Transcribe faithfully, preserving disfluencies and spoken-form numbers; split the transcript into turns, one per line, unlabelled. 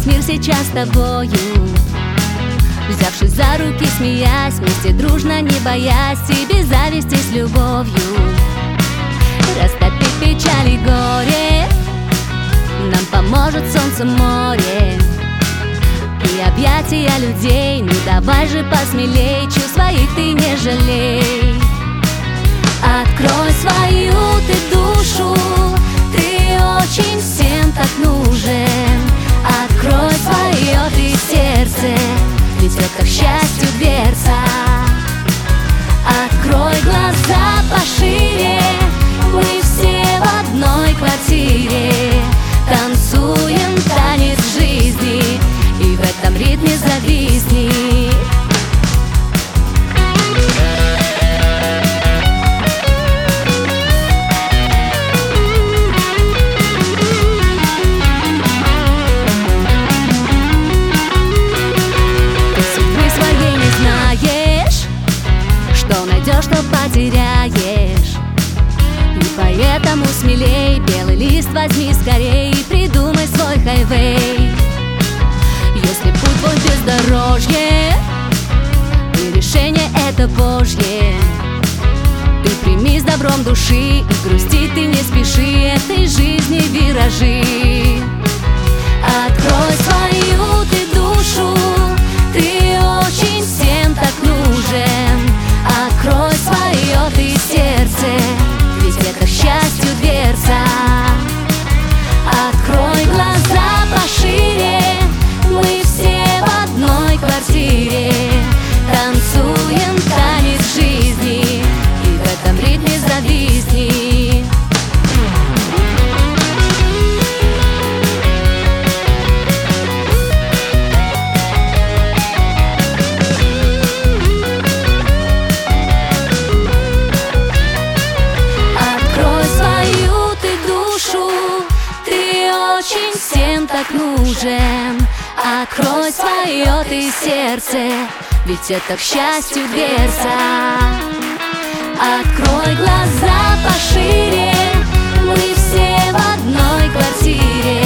мир сейчас с тобою. Взявшись за руки, смеясь, вместе дружно, не боясь, и без зависти с любовью растопить печаль и горе. Нам поможет солнце, море и объятия людей. Ну давай же посмелей, чувств своих ты не жалей. Открой свою ты душу, ты очень всем так нужен. Открой свое ты сердце, ведь это к счастью дверца. Открой глаза пошире, мы все в одной квартире. Танцуем танец жизни, и в этом ритме зависни. Что потеряешь, и поэтому смелей белый лист возьми скорей и придумай свой хайвей. Если путь твой бездорожье и решение это Божье, ты прими с добром души, и грусти ты не спеши, этой жизни виражи. Открой свою ты душу, ты очень всем так нужен. Открой свое ты сердце, ведь это к счастью дверца. Открой глаза пошире, мы все в одной квартире. Танцуем танец жизни, и в этом ритме зависни. Очень всем так нужен. Открой свое ты сердце, ведь это к счастью дверца. Открой глаза пошире, мы все в одной квартире.